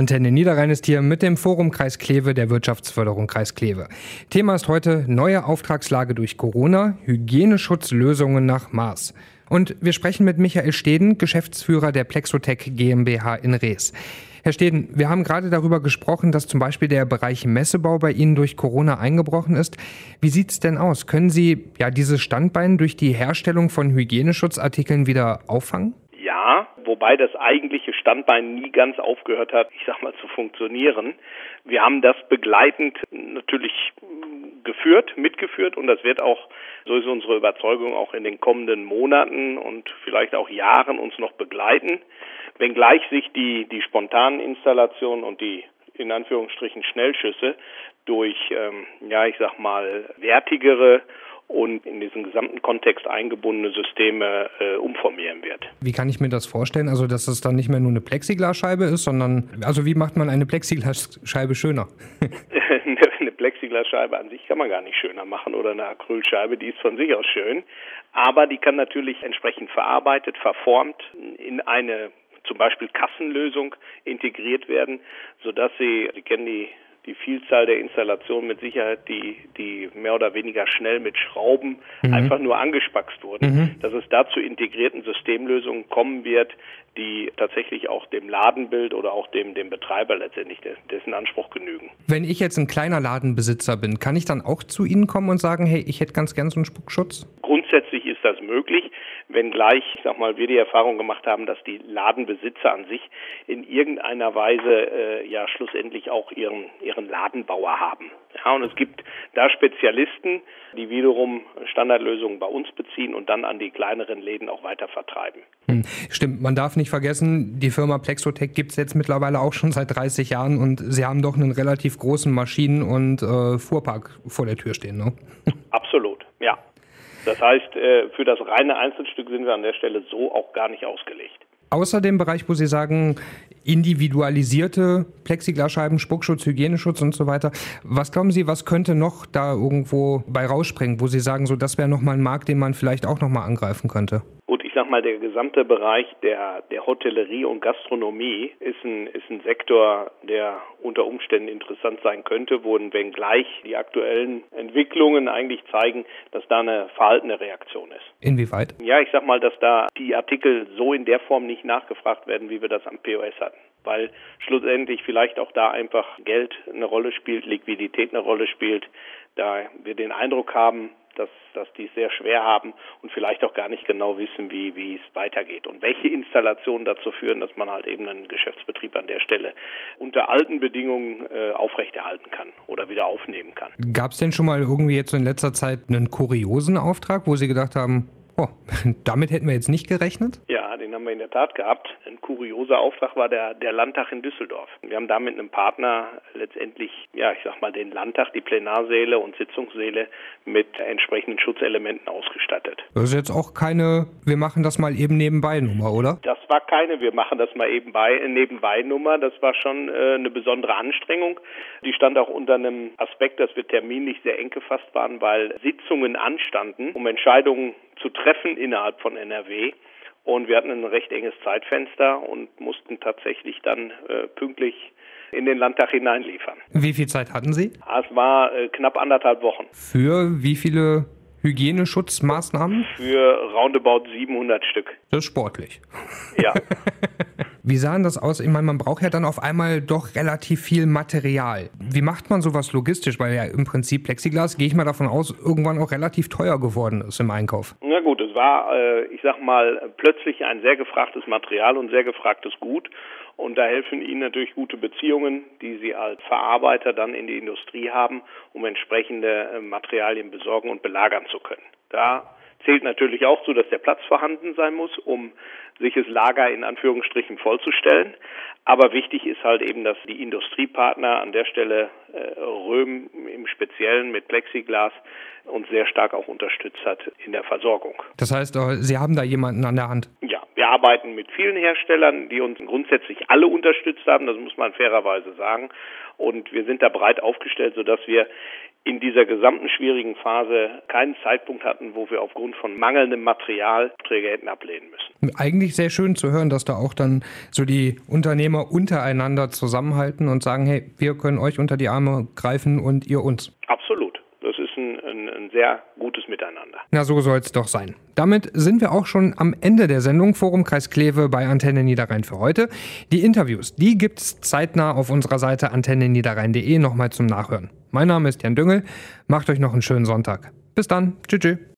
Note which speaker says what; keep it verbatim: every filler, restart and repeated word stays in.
Speaker 1: Antenne Niederrhein ist hier mit dem Forum Kreis Kleve der Wirtschaftsförderung Kreis Kleve. Thema ist heute neue Auftragslage durch Corona, Hygieneschutzlösungen nach Maß. Und wir sprechen mit Michael Steden, Geschäftsführer der Plexotec GmbH in Rees. Herr Steden, wir haben gerade darüber gesprochen, dass zum Beispiel der Bereich Messebau bei Ihnen durch Corona eingebrochen ist. Wie sieht es denn aus? Können Sie ja dieses Standbein durch die Herstellung von Hygieneschutzartikeln wieder auffangen?
Speaker 2: Ja, wobei das eigentliche Standbein nie ganz aufgehört hat, ich sag mal, zu funktionieren. Wir haben das begleitend natürlich geführt, mitgeführt und das wird auch, so ist unsere Überzeugung, auch in den kommenden Monaten und vielleicht auch Jahren uns noch begleiten. Wenngleich sich die, die spontanen Installationen und die in Anführungsstrichen Schnellschüsse durch, ähm, ja, ich sag mal, wertigere und in diesen gesamten Kontext eingebundene Systeme äh, umformieren wird.
Speaker 1: Wie kann ich mir das vorstellen? Also, dass es dann nicht mehr nur eine Plexiglasscheibe ist, sondern, also wie macht man eine Plexiglasscheibe schöner?
Speaker 2: Eine Plexiglasscheibe an sich kann man gar nicht schöner machen oder eine Acrylscheibe, die ist von sich aus schön. Aber die kann natürlich entsprechend verarbeitet, verformt, in eine zum Beispiel Kassenlösung integriert werden, sodass sie, Sie kennen die die Vielzahl der Installationen mit Sicherheit, die die mehr oder weniger schnell mit Schrauben mhm. einfach nur angespackst wurden, mhm. dass es da zu integrierten Systemlösungen kommen wird, die tatsächlich auch dem Ladenbild oder auch dem dem Betreiber letztendlich dessen Anspruch genügen.
Speaker 1: Wenn ich jetzt ein kleiner Ladenbesitzer bin, kann ich dann auch zu Ihnen kommen und sagen, hey, ich hätte ganz gern so einen Spuckschutz?
Speaker 2: Grundsätzlich ist das möglich, wenngleich, ich sag mal, wir die Erfahrung gemacht haben, dass die Ladenbesitzer an sich in irgendeiner Weise äh, ja schlussendlich auch ihren ihren Ladenbauer haben. Ja, und es gibt da Spezialisten, die wiederum Standardlösungen bei uns beziehen und dann an die kleineren Läden auch weiter vertreiben.
Speaker 1: Hm, stimmt, man darf nicht vergessen, die Firma Plexotec gibt es jetzt mittlerweile auch schon seit dreißig Jahren und Sie haben doch einen relativ großen Maschinen- und äh, Fuhrpark vor der Tür stehen, ne?
Speaker 2: Absolut, ja. Das heißt, äh, für das reine Einzelstück sind wir an der Stelle so auch gar nicht ausgelegt.
Speaker 1: Außer dem Bereich, wo Sie sagen, individualisierte Plexiglasscheiben, Spuckschutz, Hygieneschutz und so weiter. Was glauben Sie, was könnte noch da irgendwo bei rausspringen, wo Sie sagen, so das wäre nochmal ein Markt, den man vielleicht auch nochmal angreifen könnte?
Speaker 2: Gut, ich sag mal, der gesamte Bereich der der Hotellerie und Gastronomie ist ein ist ein Sektor, der unter Umständen interessant sein könnte, wo wenngleich die aktuellen Entwicklungen eigentlich zeigen, dass da eine verhaltene Reaktion ist.
Speaker 1: Inwieweit?
Speaker 2: Ja, ich sag mal, dass da die Artikel so in der Form nicht nachgefragt werden, wie wir das am P O S hatten. Weil schlussendlich vielleicht auch da einfach Geld eine Rolle spielt, Liquidität eine Rolle spielt, da wir den Eindruck haben, dass, dass die es sehr schwer haben und vielleicht auch gar nicht genau wissen, wie, wie es weitergeht und welche Installationen dazu führen, dass man halt eben einen Geschäftsbetrieb an der Stelle unter alten Bedingungen äh, aufrechterhalten kann oder wieder aufnehmen kann.
Speaker 1: Gab es denn schon mal irgendwie jetzt in letzter Zeit einen kuriosen Auftrag, wo Sie gedacht haben, oh, damit hätten wir jetzt nicht gerechnet?
Speaker 2: Ja, den haben wir in der Tat gehabt. Ein kurioser Auftrag war der, der Landtag in Düsseldorf. Wir haben da mit einem Partner letztendlich, ja, ich sag mal, den Landtag, die Plenarsäle und Sitzungssäle mit entsprechenden Schutzelementen ausgestattet.
Speaker 1: Das ist jetzt auch keine, wir machen das mal eben nebenbei Nummer, oder?
Speaker 2: Das war keine, wir machen das mal eben bei, nebenbei Nummer. Das war schon äh, eine besondere Anstrengung. Die stand auch unter einem Aspekt, dass wir terminlich sehr eng gefasst waren, weil Sitzungen anstanden, um Entscheidungen zu treffen innerhalb von N R W. Und wir hatten ein recht enges Zeitfenster und mussten tatsächlich dann äh, pünktlich in den Landtag hineinliefern.
Speaker 1: Wie viel Zeit hatten Sie?
Speaker 2: Es war äh, knapp anderthalb Wochen.
Speaker 1: Für wie viele Hygieneschutzmaßnahmen?
Speaker 2: Für roundabout siebenhundert Stück.
Speaker 1: Das ist sportlich.
Speaker 2: Ja.
Speaker 1: Wie sah denn das aus? Ich meine, man braucht ja dann auf einmal doch relativ viel Material. Wie macht man sowas logistisch? Weil ja im Prinzip Plexiglas, gehe ich mal davon aus, irgendwann auch relativ teuer geworden ist im Einkauf.
Speaker 2: Na gut, es war, äh, ich sag mal, plötzlich ein sehr gefragtes Material und sehr gefragtes Gut. Und da helfen Ihnen natürlich gute Beziehungen, die Sie als Verarbeiter dann in die Industrie haben, um entsprechende äh, Materialien besorgen und belagern zu können. Da zählt natürlich auch zu, dass der Platz vorhanden sein muss, um sich das Lager in Anführungsstrichen vollzustellen. Aber wichtig ist halt eben, dass die Industriepartner an der Stelle äh, Röhm im Speziellen mit Plexiglas uns sehr stark auch unterstützt hat in der Versorgung.
Speaker 1: Das heißt, Sie haben da jemanden an der Hand?
Speaker 2: Ja, wir arbeiten mit vielen Herstellern, die uns grundsätzlich alle unterstützt haben, das muss man fairerweise sagen. Und wir sind da breit aufgestellt, sodass wir in dieser gesamten schwierigen Phase keinen Zeitpunkt hatten, wo wir aufgrund von mangelndem Material Träger hätten ablehnen müssen.
Speaker 1: Eigentlich sehr schön zu hören, dass da auch dann so die Unternehmer untereinander zusammenhalten und sagen, hey, wir können euch unter die Arme greifen und ihr uns.
Speaker 2: Absolut. Das ist ein, ein, ein sehr gutes Miteinander.
Speaker 1: Na, so soll es doch sein. Damit sind wir auch schon am Ende der Sendung Forum Kreis Kleve bei Antenne Niederrhein für heute. Die Interviews, die gibt's zeitnah auf unserer Seite antenne niederrhein punkt de nochmal zum Nachhören. Mein Name ist Jan Düngel. Macht euch noch einen schönen Sonntag. Bis dann. Tschüss. Tschüss.